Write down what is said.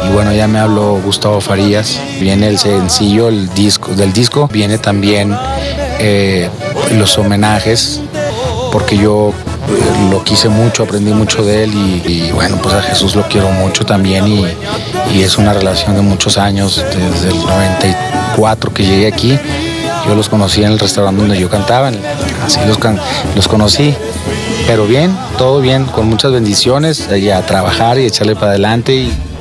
y bueno, ya me habló Gustavo Farías. Viene el sencillo, el disco del disco, viene también los homenajes, porque yo lo quise mucho, aprendí mucho de él y bueno, pues a Jesús lo quiero mucho también y es una relación de muchos años, desde el 94 que llegué aquí. Yo los conocí en el restaurante donde yo cantaba, así los conocí, pero bien, todo bien, con muchas bendiciones, a trabajar y echarle para adelante.